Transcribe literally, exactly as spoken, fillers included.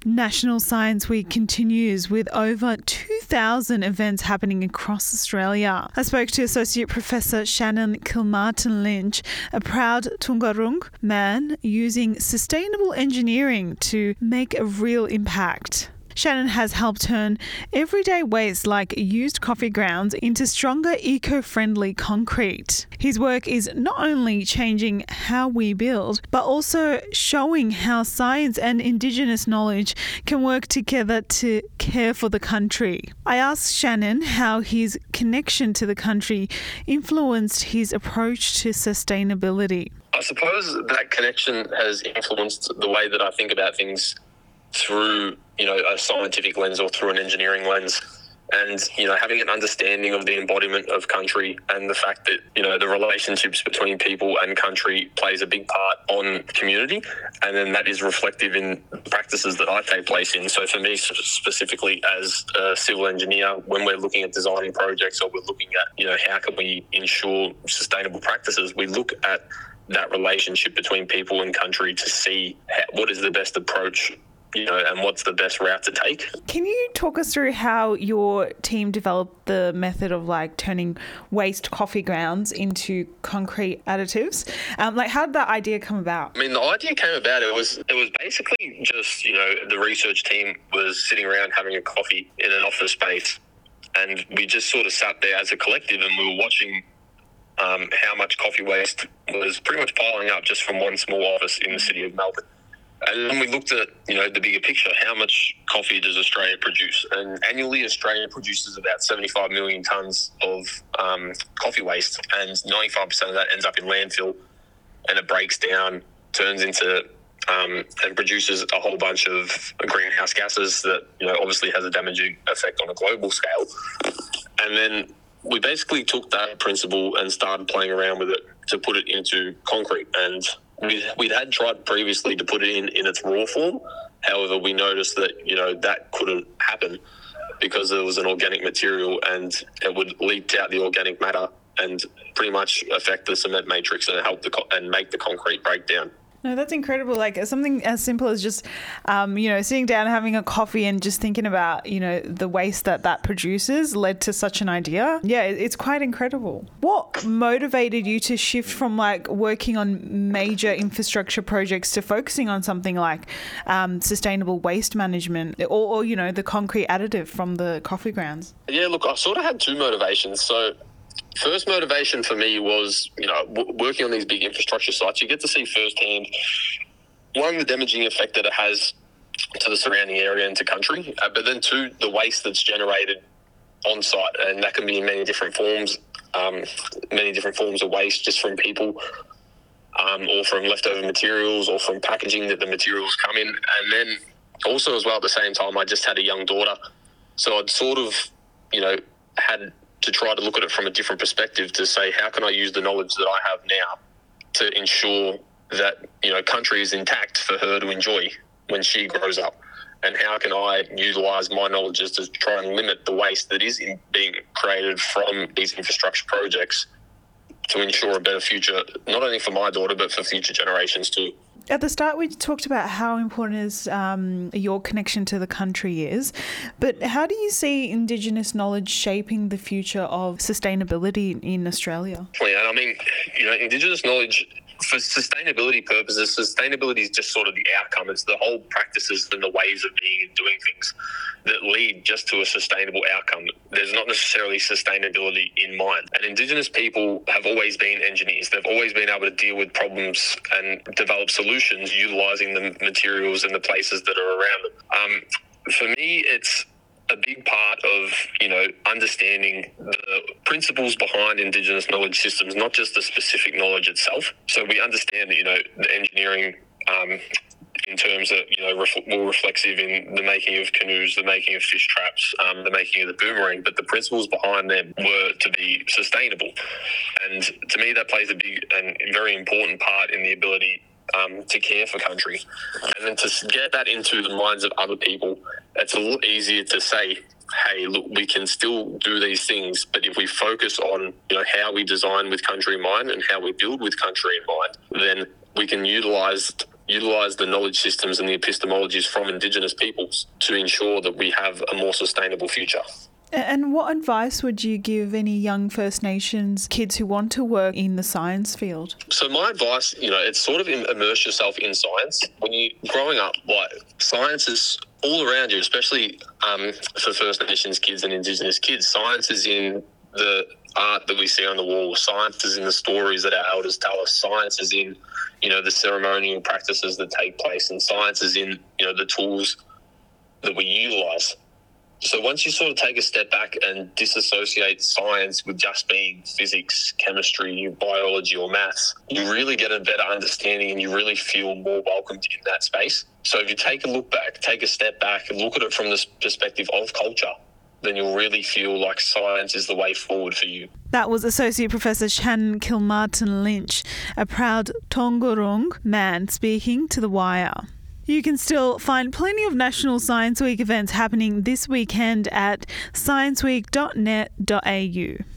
National Science Week continues with over two thousand events happening across Australia. I spoke to Associate Professor Shannon Kilmartin-Lynch, a proud Toongarung man using sustainable engineering to make a real impact. Shannon has helped turn everyday waste like used coffee grounds into stronger eco-friendly concrete. His work is not only changing how we build, but also showing how science and Indigenous knowledge can work together to care for the country. I asked Shannon how his connection to the country influenced his approach to sustainability. I suppose that connection has influenced the way that I think about things through, you know, a scientific lens or through an engineering lens. And, you know, having an understanding of the embodiment of country and the fact that, you know, the relationships between people and country plays a big part on community. And then that is reflective in practices that I take place in. So for me specifically as a civil engineer, when we're looking at designing projects or we're looking at, you know, how can we ensure sustainable practices, we look at that relationship between people and country to see how, what is the best approach, you know, and what's the best route to take. Can you talk us through how your team developed the method of like turning waste coffee grounds into concrete additives? Um, like, how did that idea come about? I mean, the idea came about, it was it was basically just, you know, the research team was sitting around having a coffee in an office space, and we just sort of sat there as a collective and we were watching um, how much coffee waste was pretty much piling up just from one small office in the city of Melbourne. And then we looked at, you know, the bigger picture. How much coffee does Australia produce? And annually, Australia produces about seventy-five million tonnes of um, coffee waste, and ninety-five percent of that ends up in landfill, and it breaks down, turns into, um, and produces a whole bunch of greenhouse gases that, you know, obviously has a damaging effect on a global scale. And then we basically took that principle and started playing around with it to put it into concrete. And We'd, we'd had tried previously to put it in, in its raw form. However, we noticed that, you know, that couldn't happen because there was an organic material and it would leach out the organic matter and pretty much affect the cement matrix and help the co- and make the concrete break down. No, that's incredible. Like something as simple as just, um, you know, sitting down, having a coffee and just thinking about, you know, the waste that that produces led to such an idea. Yeah, it's quite incredible. What motivated you to shift from like working on major infrastructure projects to focusing on something like um, sustainable waste management or, or, you know, the concrete additive from the coffee grounds? Yeah, look, I sort of had two motivations. So first motivation for me was, you know, w- working on these big infrastructure sites, you get to see firsthand, one, the damaging effect that it has to the surrounding area and to country, uh, but then two, the waste that's generated on site, and that can be in many different forms, um, many different forms of waste just from people, um, or from leftover materials or from packaging that the materials come in. And then also as well at the same time, I just had a young daughter, so I'd sort of, you know, had to try to look at it from a different perspective to say, how can I use the knowledge that I have now to ensure that, you know, country is intact for her to enjoy when she grows up? And how can I utilise my knowledge just to try and limit the waste that is in being created from these infrastructure projects to ensure a better future, not only for my daughter, but for future generations too. At the start, we talked about how important is um, your connection to the country is, but how do you see Indigenous knowledge shaping the future of sustainability in Australia? And I mean, you know, Indigenous knowledge, for sustainability purposes, sustainability is just sort of the outcome. It's the whole practices and the ways of being and doing things that lead just to a sustainable outcome. There's not necessarily sustainability in mind. And Indigenous people have always been engineers. They've always been able to deal with problems and develop solutions utilising the materials and the places that are around them. Um, for me, it's a big part of, you know, understanding the principles behind Indigenous knowledge systems, not just the specific knowledge itself. So we understand that, you know, the engineering um, in terms of, you know, ref- more reflexive in the making of canoes, the making of fish traps, um, the making of the boomerang, but the principles behind them were to be sustainable. And to me, that plays a big and very important part in the ability Um, to care for country. And then to get that into the minds of other people, it's a lot easier to say, hey, look, we can still do these things, but if we focus on, you know, how we design with country in mind and how we build with country in mind, then we can utilise utilise the knowledge systems and the epistemologies from Indigenous peoples to ensure that we have a more sustainable future. And what advice would you give any young First Nations kids who want to work in the science field? So my advice, you know, it's sort of immerse yourself in science. When you're growing up, like, science is all around you, especially um, for First Nations kids and Indigenous kids. Science is in the art that we see on the wall. Science is in the stories that our elders tell us. Science is in, you know, the ceremonial practices that take place. And science is in, you know, the tools that we utilise. So once you sort of take a step back and disassociate science with just being physics, chemistry, biology or maths, you really get a better understanding and you really feel more welcomed in that space. So if you take a look back, take a step back and look at it from the perspective of culture, then you'll really feel like science is the way forward for you. That was Associate Professor Shannon Kilmartin-Lynch, a proud Taungurung man speaking to The Wire. You can still find plenty of National Science Week events happening this weekend at science week dot net dot a u.